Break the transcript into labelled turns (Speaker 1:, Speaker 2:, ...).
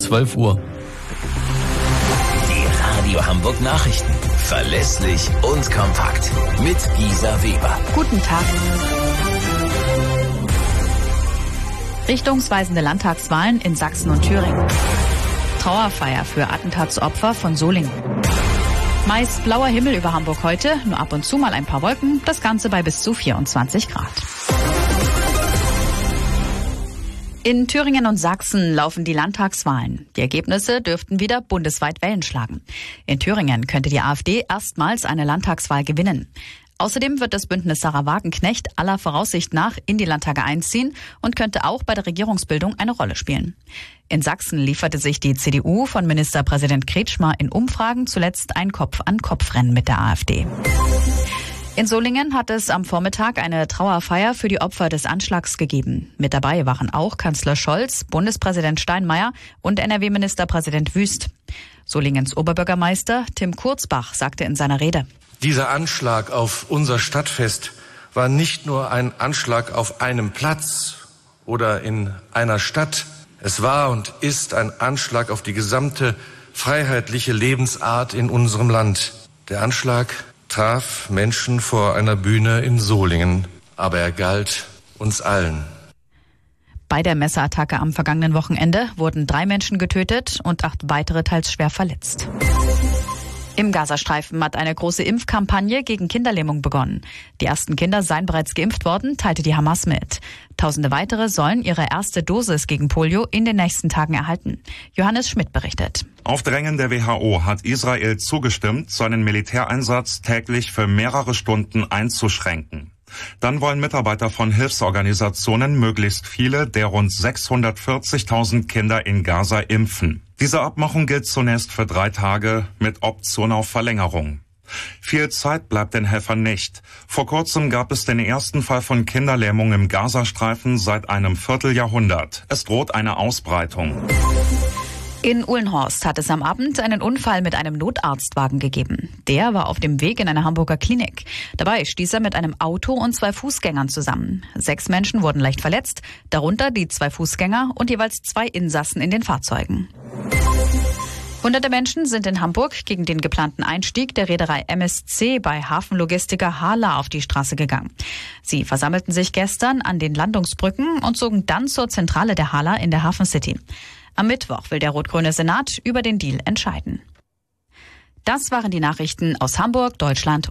Speaker 1: 12 Uhr.
Speaker 2: Die Radio Hamburg Nachrichten. Verlässlich und kompakt. Mit Gisa Weber.
Speaker 3: Guten Tag. Richtungsweisende Landtagswahlen in Sachsen und Thüringen. Trauerfeier für Attentatsopfer von Solingen. Meist blauer Himmel über Hamburg heute, nur ab und zu mal ein paar Wolken, das Ganze bei bis zu 24 Grad. In Thüringen und Sachsen laufen die Landtagswahlen. Die Ergebnisse dürften wieder bundesweit Wellen schlagen. In Thüringen könnte die AfD erstmals eine Landtagswahl gewinnen. Außerdem wird das Bündnis Sarah Wagenknecht aller Voraussicht nach in die Landtage einziehen und könnte auch bei der Regierungsbildung eine Rolle spielen. In Sachsen lieferte sich die CDU von Ministerpräsident Kretschmer in Umfragen zuletzt ein Kopf-an-Kopf-Rennen mit der AfD. In Solingen hat es am Vormittag eine Trauerfeier für die Opfer des Anschlags gegeben. Mit dabei waren auch Kanzler Scholz, Bundespräsident Steinmeier und NRW-Ministerpräsident Wüst. Solingens Oberbürgermeister Tim Kurzbach sagte in seiner Rede:
Speaker 4: Dieser Anschlag auf unser Stadtfest war nicht nur ein Anschlag auf einem Platz oder in einer Stadt. Es war und ist ein Anschlag auf die gesamte freiheitliche Lebensart in unserem Land. Der Anschlag traf Menschen vor einer Bühne in Solingen, aber er galt uns allen.
Speaker 3: Bei der Messerattacke am vergangenen Wochenende wurden 3 Menschen getötet und 8 weitere teils schwer verletzt. Im Gazastreifen hat eine große Impfkampagne gegen Kinderlähmung begonnen. Die ersten Kinder seien bereits geimpft worden, teilte die Hamas mit. Tausende weitere sollen ihre erste Dosis gegen Polio in den nächsten Tagen erhalten. Johannes Schmidt berichtet.
Speaker 5: Auf Drängen der WHO hat Israel zugestimmt, seinen Militäreinsatz täglich für mehrere Stunden einzuschränken. Dann wollen Mitarbeiter von Hilfsorganisationen möglichst viele der rund 640.000 Kinder in Gaza impfen. Diese Abmachung gilt zunächst für 3 Tage mit Option auf Verlängerung. Viel Zeit bleibt den Helfern nicht. Vor kurzem gab es den ersten Fall von Kinderlähmung im Gazastreifen seit einem Vierteljahrhundert. Es droht eine Ausbreitung.
Speaker 3: In Uhlenhorst hat es am Abend einen Unfall mit einem Notarztwagen gegeben. Der war auf dem Weg in eine Hamburger Klinik. Dabei stieß er mit einem Auto und 2 Fußgängern zusammen. 6 Menschen wurden leicht verletzt, darunter die 2 Fußgänger und jeweils 2 Insassen in den Fahrzeugen. Hunderte Menschen sind in Hamburg gegen den geplanten Einstieg der Reederei MSC bei Hafenlogistiker HHLA auf die Straße gegangen. Sie versammelten sich gestern an den Landungsbrücken und zogen dann zur Zentrale der HHLA in der Hafen City. Am Mittwoch will der rot-grüne Senat über den Deal entscheiden. Das waren die Nachrichten aus Hamburg, Deutschland